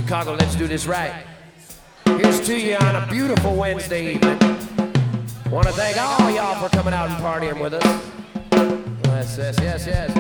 Chicago, let's do this right. Here's to you on a beautiful Wednesday evening. Want to thank all y'all for coming out and partying with us. Yes.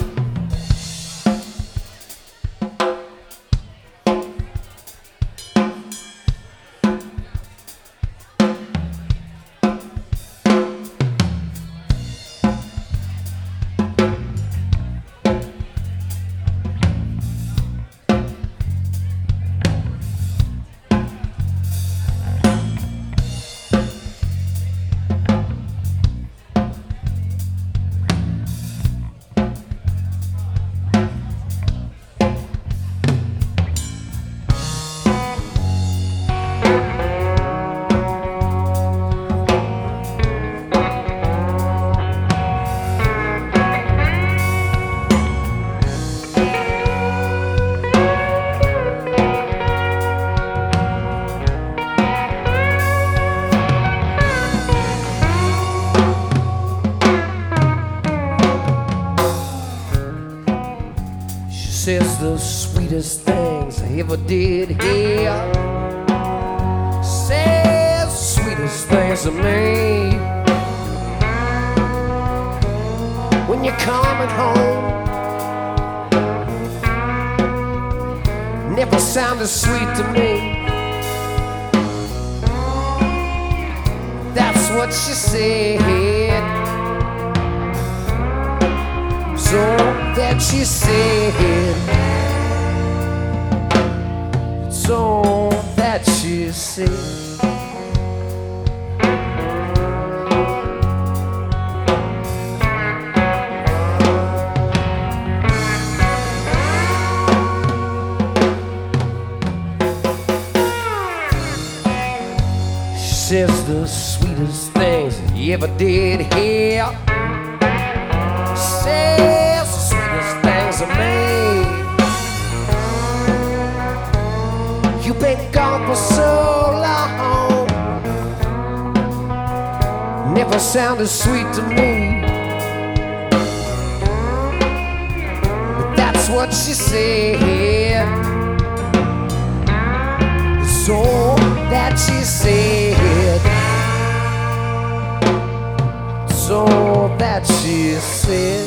Says the sweetest things I ever did hear. Says the sweetest things to me. When you're coming home, never sounded sweet to me. That's what she said. So that she said, so that she said. She says the sweetest things you ever did hear. Says the sweetest things of me. You've been gone for so long, never sounded sweet to me. But that's what she said. So that she said. So that she said.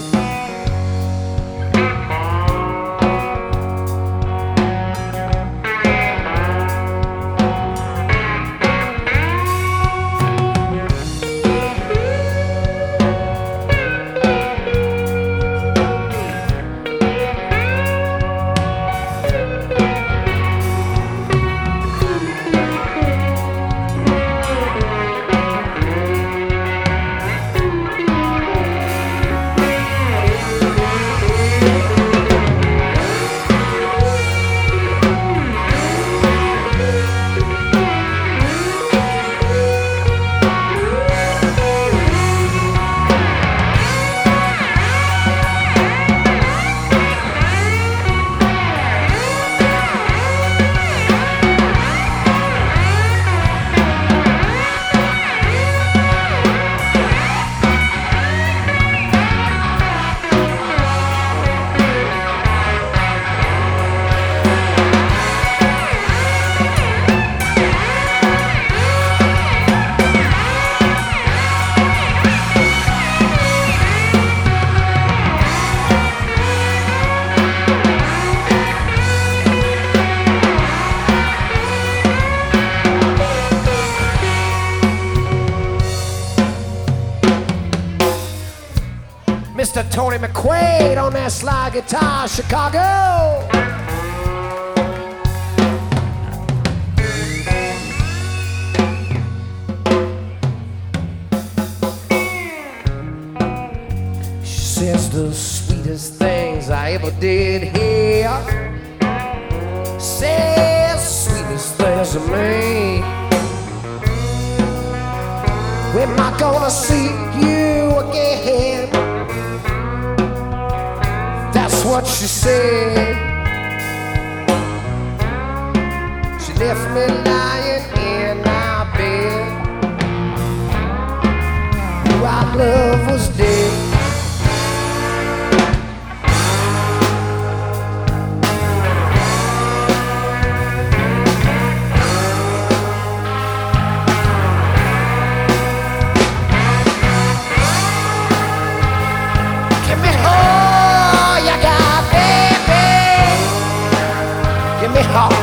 Mr. Tony McQuaid on that slide guitar, Chicago. She says the sweetest things I ever did hear. Says the sweetest things to me. When am I gonna see you again? That's what she said. She left me lying in my bed. Our love was dead.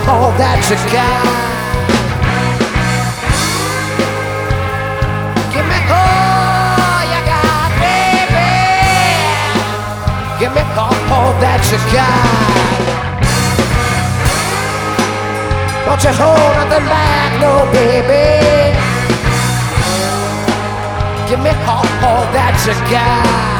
all that you got. Give me all you got, baby. Give me all that you got. Don't you hold nothing back, no, baby. Give me all that you got.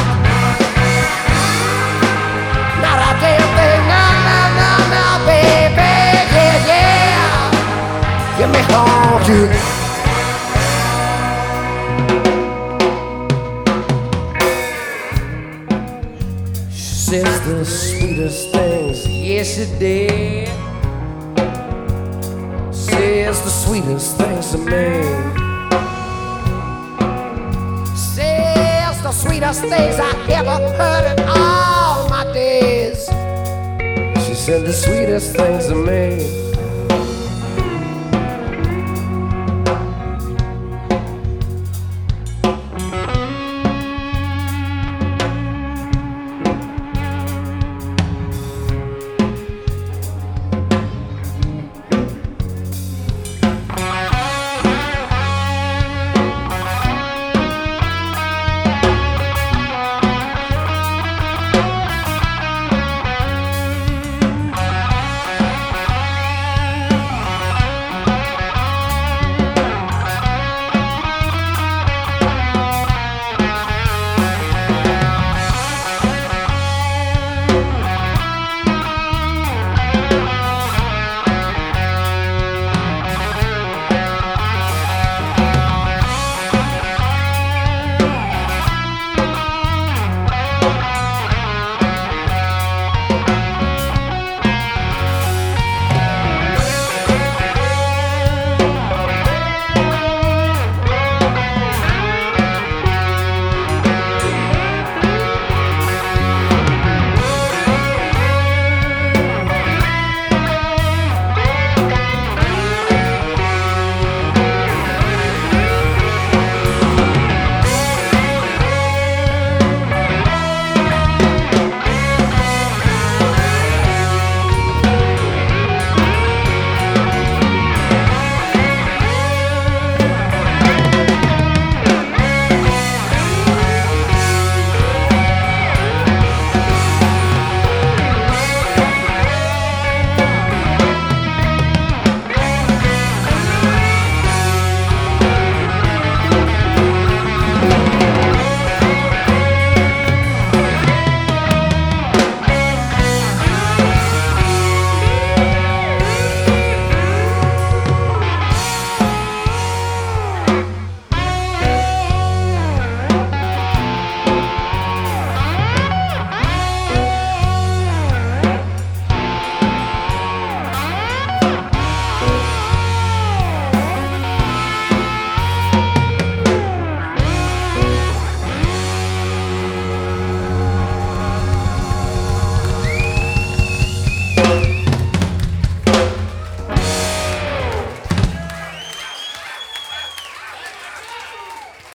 Not a damn thing, no, no, no, no, baby, yeah, yeah. Give me all you. She says the sweetest things, yes she did. Says the sweetest things to me. Says the sweetest things I ever heard in all my days. She said the sweetest things to me.